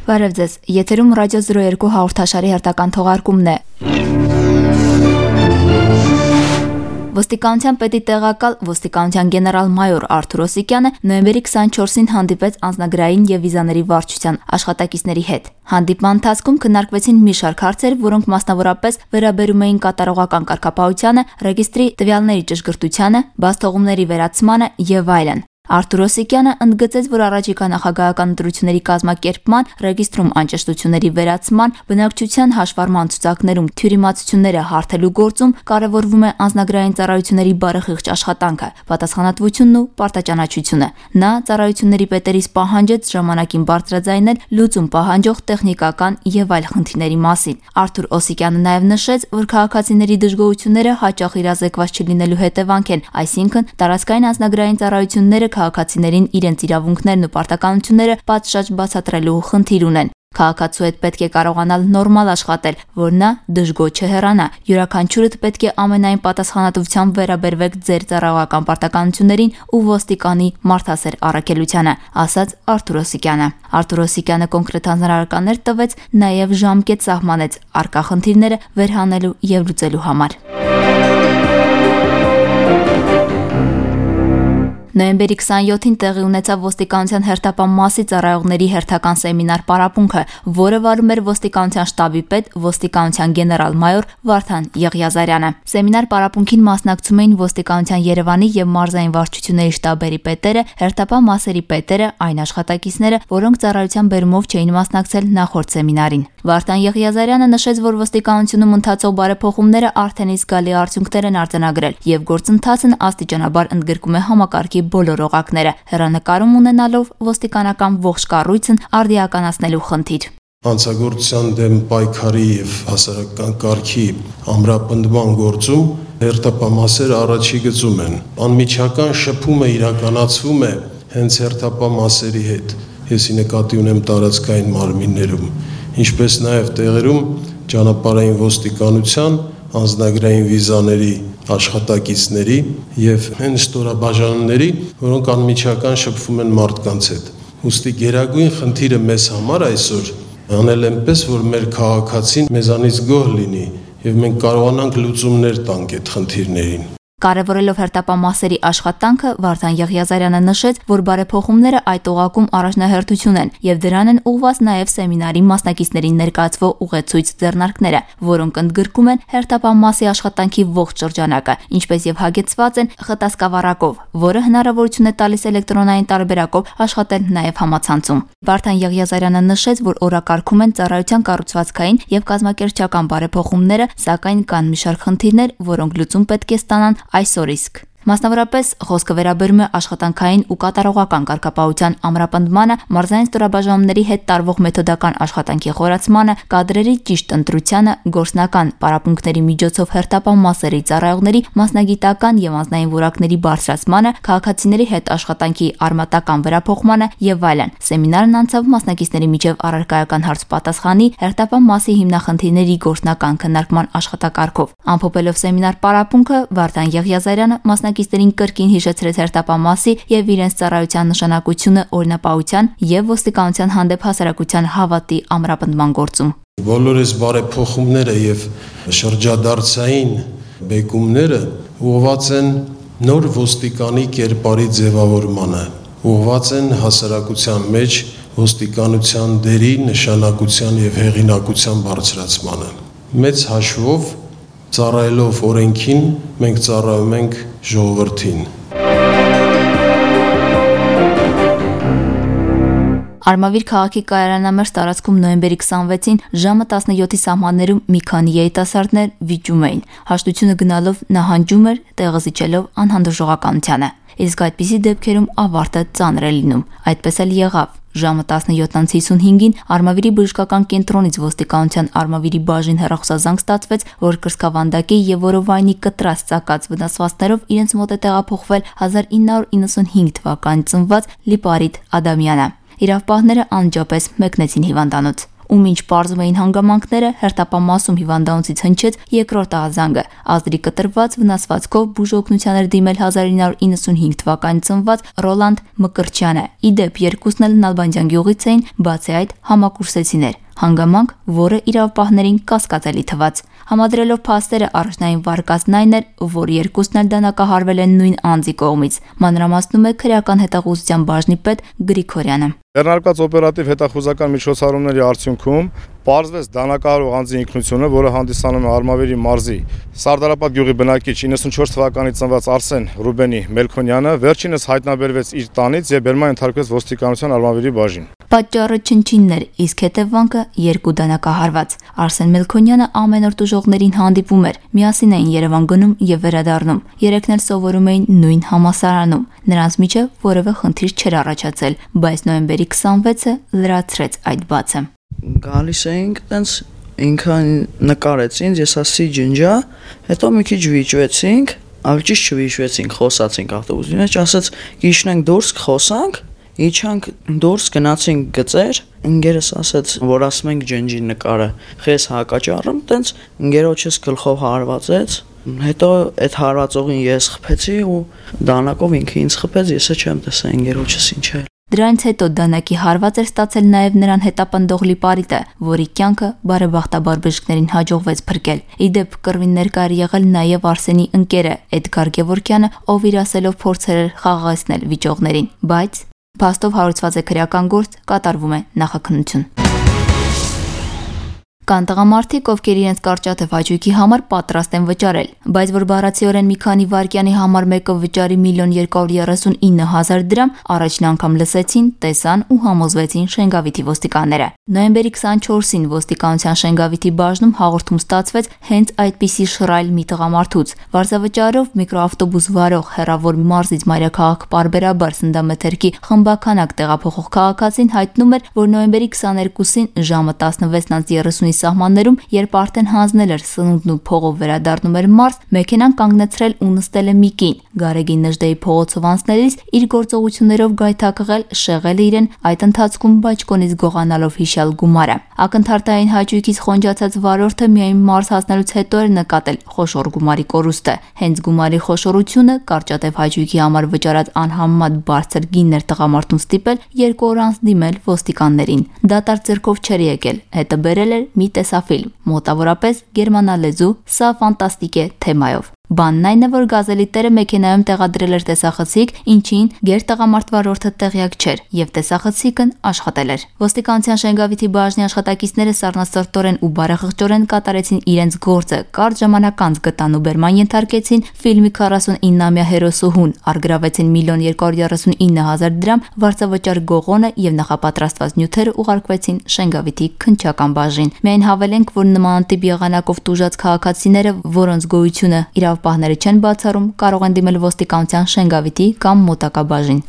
Բարև ձեզ, եթերում ռադիո 02 հաղորդաշարի հերթական թողարկումն է։ Ոստիկանության պետի տեղակալ ոստիկանության գեներալ-մայոր Արթուր Օսիկյանը նոյեմբերի 24-ին հանդիպեց անձնագրային եւ վիզաների վարչության աշխատակիցների հետ։ Հանդիպման ընթացքում քննարկվեցին մի շարք հարցեր, որոնք մասնավորապես վերաբերում էին կատարողական կարգապահությանը, ռեգիստրի տվյալների ճշգրտությանը, բացթողումների վերացմանը եւ այլն։ Արթուր Օսիկյանը ընդգծեց, որ առաջիկա նախագահական ընտրությունների կազմակերպման, ռեգիստրում անճշտությունների վերացման, բնակչության հաշվառման ցուցակներում թյուրիմացությունները հարթելու գործում կարևորվում է անձնագրային ծառայությունների բարեխիղճ աշխատանքը, պատասխանատվությունն ու պարտաճանաչությունը։ Նա ծառայությունների պետերից պահանջեց ժամանակին բարձրաձայնել լուծում պահանջող տեխնիկական եւ այլ խնդիրների մասին։ Արթուր Օսիկյանը նաեւ նշեց, որ քաղաքացիների դժգոհությունները հաճախ իրազեկված չլինելու հետևանք են, այսինքն տարածքային անձնագրային ծառայությունները քաղաքացիներին իրենց իրավունքներն ու պարտականությունները պատշաճ բացատրելու խնդիր ունեն։ Քաղաքացու հետ պետք է կարողանալ նորմալ աշխատել, որ նա դժգոհ չհեռանա։ Յուրաքանչյուրդ պետք է ամենայն պատասխանատվությամբ վերաբերվեք ձեր ծառայողական պարտականություններին ու ոստիկանի մարդասեր առաքելությանը, ասաց Արթուր Օսիկյանը։ Արթուր Օսիկյանը կոնկրետ հանրարարականներ տվեց, նաև ժամկետ սահմանեց առկա խնդիրները վերհանելու եւ լուծելու համար։ Նոյեմբերի 27-ին տեղի ունեցավ ոստիկանության հերթապահ մասի ծառայողների հերթական սեմինար պարապմունքը, որը վարում էր ոստիկանության շտաբի պետ, ոստիկանության գեներալ-մայոր Վարդան Եղիազարյանը։ Սեմինար պարապմունքին մասնակցում էին ոստիկանության Երևանի եւ մարզային վարչությունների շտաբերի պետերը, հերթապահ մասերի պետերը, այն աշխատակիցները, որոնք ծառայության բերումով չէին մասնակցել նախորդ սեմինարին։ Վարդան Եղիազարյանը նշեց, որ ոստիկանությունում ընթացող բարեփոխումները արդեն իսկ զգալի արդյունքներ են արձանագրել եւ գործընթացն աստիճանաբար ընդգրկում է համակարգի բոլոր օղակները, հեռանկարում ունենալով ոստիկանական ողջ կառույցն արդիականացնելու խնդիր։ Հանցագործության դեմ պայքարի եւ հասարակական կարգի ամրապնդման գործում հերթապահ առաջի գծում են։ Անմիջական շփումը իրականացվում է հենց հերթապահ մասերի հետ։ Ես նկատի ունեմ տարածքային մարմիններում, ինչպես նաև տեղերում ճանապարհային ոստիկանության, անձնագրային վիզաների աշխատակիցների եւ հենց ստորաբաժանումների, որոնք անմիջական շփվում են մարդկանց հետ։ Ուստի գերագույն խնդիրը մեզ համար այսօր անել այնպես, որ մեր քաղաքացին մեզանից գոհ լինի եւ մենք կարողանանք լուծումներ տանք այդ խնդիրներին։ Կարևորելով հերթապահ մասերի աշխատանքը, Վարդան Եղիազարյանը նշեց, որ բարեփոխումները այդ օղակում առաջնահերթություն են եւ դրան են ուղղված նաեւ սեմինարի մասնակիցներին ներկայացվող ուղեցույց ձեռնարկները, որոնք ընդգրկում են հերթապահ մասի աշխատանքի ողջ շրջանակը, ինչպես եւ հագեցված են խտասկավառակով, որը հնարավորություն է տալիս էլեկտրոնային տարբերակով աշխատել նաեւ համացանցում։ Վարդան Եղիազարյանը նշեց, որ օրակարգում են ծառայության կառուցվածքային եւ կազմակերպչական բարեփոխումները, սակայն կան մի շարք խնդիրներ, որոնք լուծում պետք է ստանան այսօր իսկ։ Մասնավորապես խոսքը վերաբերում է աշխատանքային ու կատարողական կարգապահության ամրապնդմանը, մարզային ստորաբաժանումների հետ տարվող մեթոդական աշխատանքի խորացմանը, կադրերի ճիշտ ընտրությանը, գործնական պարապմունքների միջոցով հերթապահ մասերի ծառայողների մասնագիտական եւ անձնային որակների բարձրացմանը, քաղաքացիների հետ աշխատանքի արմատական վերափոխմանը եւ այլն։ Սեմինարն անցավ մասնակիցների միջև առարկայական հարց-պատասխանի, հերթապահ մասի հիմնախնդիրների գործնական քննարկման աշխատակարգով։ Ամփոփելով սեմինար պարապմունքը, Վարդան Եղիազարյանը մասնակիցներին կրկին հիշեցրեց հերթապահ մասի եւ իրենց ծառայության նշանակությունը օրինապահության եւ ոստիկանության հանդեպ հասարակության հավատի ամրապնդման գործում։ Բոլոր այս բարեփոխումները եւ շրջադարձային բեկումները ուղղված են նոր ոստիկանի կերպարի ձևավորմանը, ուղղված են հասարակության մեջ ոստիկանության դերի, նշանակության եւ հեղինակության բարձրացմանը։ Մեծ հաշվով ծառայելով օրենքին, մենք ծառայում ենք ժողովրդին։ Արմավիր քաղաքի կայարանամերձ տարածքում նոյեմբերի 26-ին ժամը 17-ի սահմաններում մի քանի երիտասարդներ վիճում էին։ Հաշտությունը գնալով նահանջում էր, տեղը զիջելով անհանդուրժողականությանը։ Իսկ այդպիսի դեպքերում ավարտը ծանր է լինում։ Այդպես էլ եղավ։ Ժամը 17:55-ին Արմավիրի բժշկական կենտրոնից ոստիկանության Արմավիրի բաժին հեռախոսազանգ ստացվեց, որ կրսկավանդակի եւ որովայնի կտրած ծակած վնասվածքներով իրենց մոտ է տեղափոխվել 1995 թվականին ծնված Լիպարիտ Ադամյանը։ Իրավապահները անջապես մեկնեցին հիվանդանոց։ ու մինչ պարզում էին հանգամանքները, հերթապամասում հիվանդանոցից հնչեց երկրորդ ահազանգը։ Ազդրի կտրված վնասվածքով բուժօգնության էր դիմել 1995 թվականին ծնված Ռոլանդ Մկրտչյանը։ Ի դեպ, երկուսն էլ Նալբանդյան գյուղից էին, բացի այդ համակուրսեցիներ։ Հանգամանք, որը իրավապահներին կասկածելի թվաց։ Համադրելով փաստերը, առաջնային վարկածն այն էր, որ երկուսն էլ դանակահարվել են նույն անձի կողմից։ Մանրամասնում է քրեական հետախուզության բաժնի պետ Գրիգորյանը։ Ձեռնարկված օպերատիվ հետախուզական միջոցառումների արդյունքում պարզվեց դանակահարող անձի ինքնությունը, որը հանդիսանում է Արմավիրի մարզի Սարդարապատ գյուղի բնակիչ 94 թվականից ծնված Արսեն Ռուբենի Մելքոնյանը, վերջինս հայտնաբերվեց իր տանից եւ բերման ենթարկվեց ոստիկանության Արմավիրի բաժին։ Պատճառը չնչինն էր, իսկ հետևանքը երկու դանակահարված։ Արսեն Մելքոնյանը ամեն օր տուժողներին հանդիպում էր, միասին էին Երևան գնում եւ վերադառնում։ Երեքն էլ սովորում էին նույն համալսարանում։ Նրանց միջև որևէ խնդիր չէր առաջացել, բայց նոյեմբերի 26-ը լրացրեց այդ բացը։ Գալիս էինք, տենց ինքան նկարեց ինձ, ես ասի ջնջա, հետո մի քիչ վիճվեցինք, ավելի ճիշտ չվիճվեցինք, խոսացինք ավտոբուսի մեջ, ասաց գիշնենք դուրս խոսանք, իջանք դուրս գնացինք գծեր, ընկերս ասաց, որ ասում ենք ջնջի նկարը, խես հակաճառում, տենց ընկերոջս գլխով հարվածեց, հետո այդ հարվածողին ես խփեցի ու դանակով ինքը ինձ խփեց, եսը չեմ տեսա ընկերոջս ինչ է։ Դրանից հետո դանակի հարված էր ստացել նաև նրան հետապնդող լիպարիտը, որի կյանքը բարեբախտաբար բժիշկներին հաջողվեց փրկել։ Ի դեպ, կռվին ներկա էր եղել նաև Արսենի ընկերը Էդգար Գևորգյանը, ով իր ասելով փորձել էր խաղաղեցնել վիճողներին, բայց փաստով հարուցված է քրեական գործ, կատարվում է նախաքննություն։ Կան տղամարդիկ, ովքեր իրենց կարճատև հաճույքի համար պատրաստ են վճարել, բայց որ բառացիորեն մի քանի վայրկյանի համար մեկը վճարի 1.239.000 դրամ, առաջին անգամ լսեցին, տեսան ու համոզվեցին Շենգավիթի ոստիկանները։ Նոյեմբերի 24-ին ոստիկանության Շենգավիթի բաժնում հաղորդում ստացվեց հենց այդպիսի շռայլ մի տղամարդուց։ Վարձավճարով միկրոավտոբուս վարող հեռավոր մարզից մայրաքաղաք պարբերաբար սննդամթերքի խմբականակ տեղափոխող քաղաքացին հայտնում էր, որ նոյեմբերի 22-ին ժամը 16:30-ի սահմաններում, երբ արդեն հանձնել էր սնունդն ու փողով վերադառնում էր մարզ, մեքենան կանգնեցրել ու նստել է մի կին։ Գարեգին Նժդեի փողոցով անցնելիս իր գործողություններով գայթակղել, շեղել իրեն, այդ ընթացքում բաճկոնից գողանալով հիշյալ գումարը։ Ակնթարթային հաճույքից խոնջացած վարորդը միայն մարզ հասնելուց հետո էր նկատել խոշոր գումարի կորուստը։ Հենց գումարի խոշորությունը կարճատև հաճույքի համար վճարած անհամեմատ բարձր գինն էր տղամարդուն ստիպել 2 օր անց դիմել ոստիկաններին։ Դատարկ ձեռքով չէր եկել, հետը բերել էր մի տեսաֆիլմ, մոտավորապես գերմանալեզու «Սա ֆանտաստիկ է» թեմայով։ Բանն այն է, որ գազելի տերը մեքենայում տեղադրել էր տեսախցիկ, ինչին գերտղամարդ վարորդը տեղյակ չէր, եւ տեսախցիկն աշխատել էր։ Ոստիկանության Շենգավիթի բաժնի աշխատակիցները սառնասրտորեն ու բարեխղճորեն կատարեցին իրենց գործը, կարճ ժամանակ անց գտան ու բերման ենթարկեցին ֆիլմի 49-ամյա հերոսուհուն, առգրավեցին 1.239.000 դրամ վարձավճար գողոնը եւ նախապատրաստված նյութերը ուղարկվեցին Շենգավիթի քննչական բաժին։ Միայն հավելենք, որ նմանատիպ եղանակով տուժած քաղաքացիները, որոնց գոյությունը իրավապահները չեն բացառում, կարող են դիմել ոստիկանության Շենգավիթի կամ մոտակա բաժին։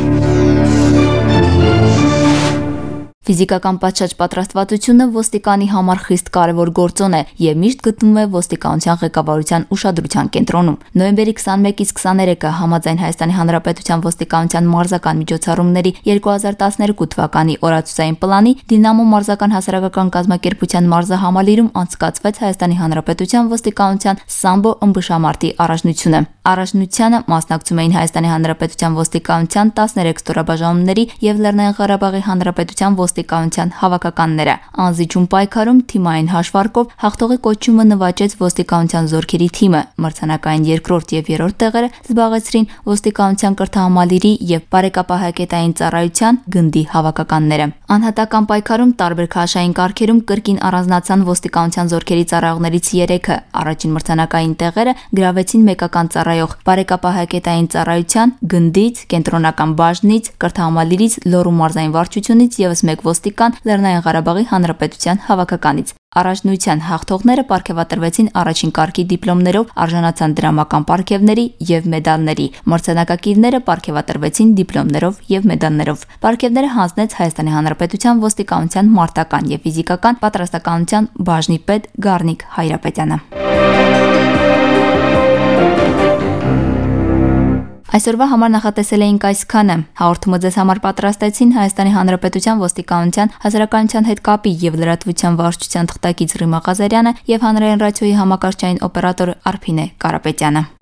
Ֆիզիկական պատշաճ պատրաստվածությունը ոստիկանի համար խիստ կարևոր գործոն է եւ միշտ գտնվում է ոստիկանության ղեկավարության ուշադրության կենտրոնում։ Նոյեմբերի 21-ից 23-ը համաձայն Հայաստանի Հանրապետության ոստիկանության մարզական միջոցառումների 2012 թվականի օրացուցային պլանի Դինամո մարզական հասարակական կազմակերպության մարզահամալիրում անցկացվեց Հայաստանի Հանրապետության ոստիկանության սամբո ըմբշամարտի առաջնությունը։ Առաջնությանը մասնակցում էին Հայաստանի Հանրապետության ոստիկանության 13 ստորաբաժանումների եւ Լեռնային Ղարաբաղի Հանրապետության ոստիկանության հավաքականները։ Անզիջում պայքարում թիմային հաշվարկով հաղթողի կոչումը նվաճեց ոստիկանության զորքերի թիմը։ Մրցանակային երկրորդ եւ երրորդ տեղերը զբաղեցրին ոստիկանության կրթահամալիրի եւ բարեկապահակետային ծառայության գնդի հավաքականները։ Անհատական պայքարում տարբեր քաշային կարգերում կրկին առանձնացան ոստիկանության զորքերի ծառայողներից 3-ը։ Առաջին մրցանակային տեղերը գրավեցին մեկական ծառայող բարեկապահակետային ծառայության գնդից, կենտրոնական բաժնից, կրթահամալիրից, Լոռու մարզային վարչությունից եւս մեկ ոստիկան Լեռնային Ղարաբաղի Հանրապետության հավաքականից։ Առաջնության հաղթողները պարգևատրվեցին առաջին կարգի դիպլոմներով, արժանացան դրամական պարգևների եւ մեդալների։ Մրցանակակիրները պարգևատրվեցին դիպլոմներով եւ մեդալներով։ Պարգևները հանձնեց Հայաստանի Հանրապետության ոստիկանության մարտական եւ ֆիզիկական պատրաստականության բաժնի պետ Գառնիկ Հայրապետյանը։ Այսօրվա համար նախատեսել էինք այսքանը։ Հաղորդումը ձեզ համար պատրաստեցին Հայաստանի Հանրապետության ոստիկանության հասարակայնության հետ կապի եւ լրատվության վարչության թղթակից Ռիմա Ղազարյանը եւ հանրային ռադիոյի համակարգչային օպերատոր Արփինե Կարապետյանը։